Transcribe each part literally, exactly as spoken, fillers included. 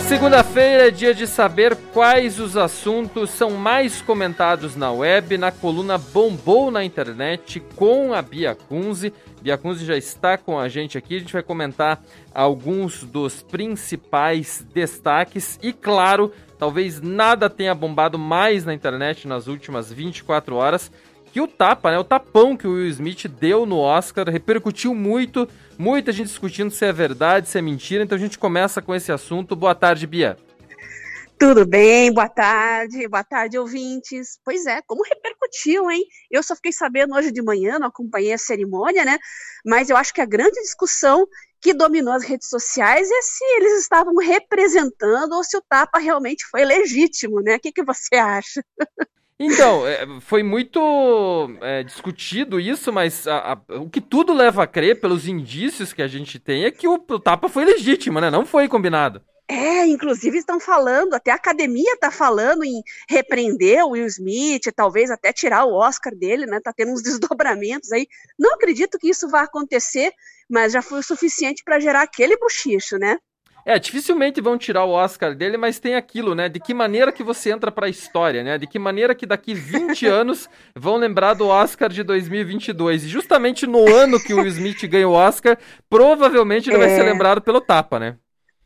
Segunda-feira é dia de saber quais os assuntos são mais comentados na web, na coluna Bombou na Internet com a Bia Kunze. Bia Kunze já está com a gente aqui, a gente vai comentar alguns dos principais destaques e, claro, talvez nada tenha bombado mais na internet nas últimas vinte e quatro horas que o tapa, né? O tapão que o Will Smith deu no Oscar, repercutiu muito, muita gente discutindo se é verdade, se é mentira, então a gente começa com esse assunto. Boa tarde, Bia. Tudo bem, boa tarde, boa tarde, ouvintes. Pois é, como repercutiu, hein? Eu só fiquei sabendo hoje de manhã, não acompanhei a cerimônia, né? Mas eu acho que a grande discussão que dominou as redes sociais é se eles estavam representando ou se o tapa realmente foi legítimo, né? O que, que você acha? Então, foi muito é, discutido isso, mas a, a, o que tudo leva a crer, pelos indícios que a gente tem, é que o, o tapa foi legítimo, né? Não foi combinado. É, inclusive estão falando, até a academia está falando em repreender o Will Smith, talvez até tirar o Oscar dele, né? Tá tendo uns desdobramentos aí. Não acredito que isso vá acontecer, mas já foi o suficiente para gerar aquele bochicho, né? É, dificilmente vão tirar o Oscar dele, mas tem aquilo, né? De que maneira que você entra pra história, né? De que maneira que daqui vinte anos vão lembrar do Oscar de dois mil e vinte e dois. E justamente no ano que o Will Smith ganha o Oscar, provavelmente ele é. vai ser lembrado pelo tapa, né?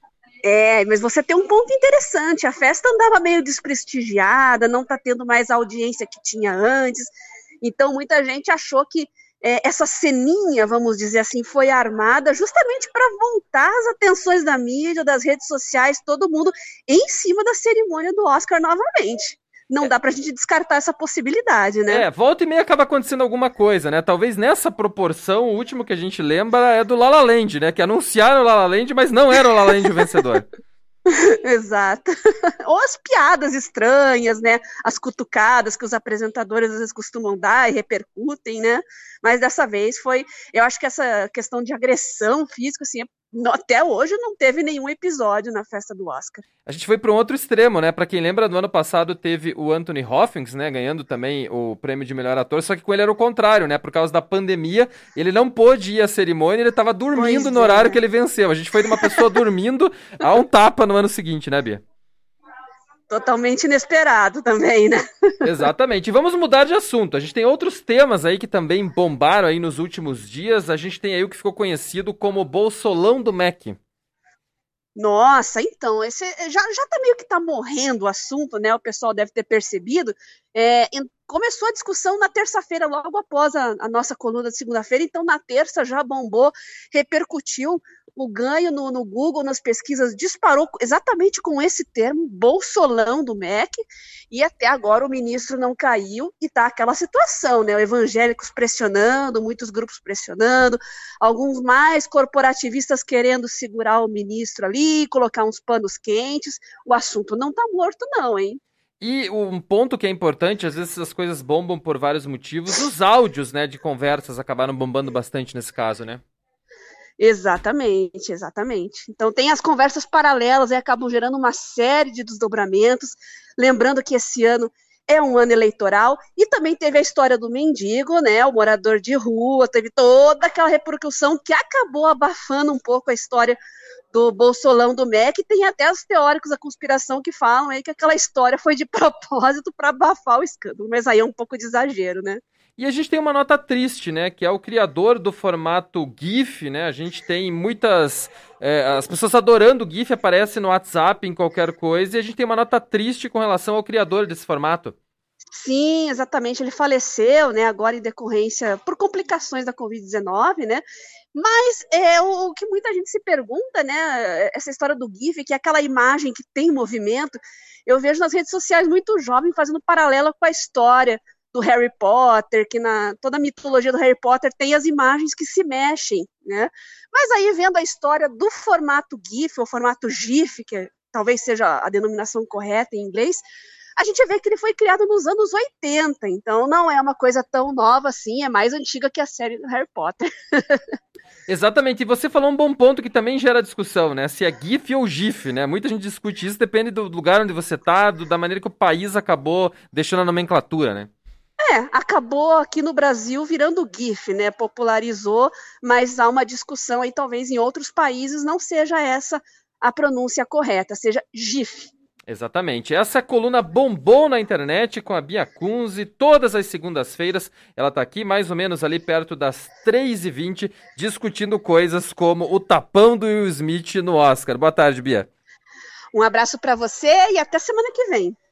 É, mas você tem um ponto interessante. A festa andava meio desprestigiada, não tá tendo mais a audiência que tinha antes. Então muita gente achou que É, essa ceninha, vamos dizer assim, foi armada justamente para voltar as atenções da mídia, das redes sociais, todo mundo em cima da cerimônia do Oscar novamente. Não dá pra gente descartar essa possibilidade, né? É, volta e meia acaba acontecendo alguma coisa, né? Talvez nessa proporção, o último que a gente lembra é do La La Land, né? Que anunciaram o La La Land, mas não era o La La Land o vencedor. Exato. Ou as piadas estranhas, né? As cutucadas que os apresentadores às vezes costumam dar e repercutem, né? Mas dessa vez foi, eu acho que essa questão de agressão física, assim, até hoje não teve nenhum episódio na festa do Oscar. A gente foi para um outro extremo, né? Para quem lembra, no ano passado teve o Anthony Hopkins, né? Ganhando também o prêmio de melhor ator, só que com ele era o contrário, né? Por causa da pandemia, ele não pôde ir à cerimônia, ele estava dormindo pois no é. horário que ele venceu. A gente foi de uma pessoa dormindo a um tapa no ano seguinte, né, Bia? Totalmente inesperado também, né? Exatamente. E vamos mudar de assunto. A gente tem outros temas aí que também bombaram aí nos últimos dias. A gente tem aí o que ficou conhecido como Bolsolão do M E C. Nossa, então, esse já, já tá meio que tá morrendo o assunto, né? O pessoal deve ter percebido. É, começou a discussão na terça-feira, logo após a, a nossa coluna de segunda-feira, então na terça já bombou, repercutiu. O ganho no, no Google, nas pesquisas, disparou exatamente com esse termo, bolsolão do M E C, e até agora o ministro não caiu, e tá aquela situação, né, evangélicos pressionando, muitos grupos pressionando, alguns mais corporativistas querendo segurar o ministro ali, colocar uns panos quentes. O assunto não tá morto não, hein? E um ponto que é importante, às vezes essas coisas bombam por vários motivos, os áudios, né, de conversas acabaram bombando bastante nesse caso, né? Exatamente, exatamente. Então tem as conversas paralelas e acabam gerando uma série de desdobramentos, lembrando que esse ano é um ano eleitoral, e também teve a história do mendigo, né, o morador de rua, teve toda aquela repercussão que acabou abafando um pouco a história do bolsolão do M E C, e tem até os teóricos da conspiração que falam aí que aquela história foi de propósito para abafar o escândalo, mas aí é um pouco de exagero, né? E a gente tem uma nota triste, né, que é o criador do formato GIF, né, a gente tem muitas, é, as pessoas adorando o GIF, aparece no WhatsApp, em qualquer coisa, e a gente tem uma nota triste com relação ao criador desse formato. Sim, exatamente, ele faleceu, né, agora em decorrência, por complicações da covid dezenove, né, mas é o, o que muita gente se pergunta, né, essa história do GIF, que é aquela imagem que tem movimento, eu vejo nas redes sociais muito jovem fazendo paralelo com a história do Harry Potter, que na toda a mitologia do Harry Potter tem as imagens que se mexem, né? Mas aí vendo a história do formato GIF, ou formato GIF, que talvez seja a denominação correta em inglês, a gente vê que ele foi criado nos anos oitenta, então não é uma coisa tão nova assim, é mais antiga que a série do Harry Potter. Exatamente, e você falou um bom ponto que também gera discussão, né? Se é GIF ou GIF, né? Muita gente discute isso, depende do lugar onde você tá, do, da maneira que o país acabou deixando a nomenclatura, né? É, acabou aqui no Brasil virando GIF, né? Popularizou, mas há uma discussão aí, talvez em outros países não seja essa a pronúncia correta, seja GIF. Exatamente. Essa coluna bombou na internet com a Bia Kunze. Todas as segundas-feiras ela está aqui mais ou menos ali perto das três e vinte discutindo coisas como o tapão do Will Smith no Oscar. Boa tarde, Bia. Um abraço para você e até semana que vem.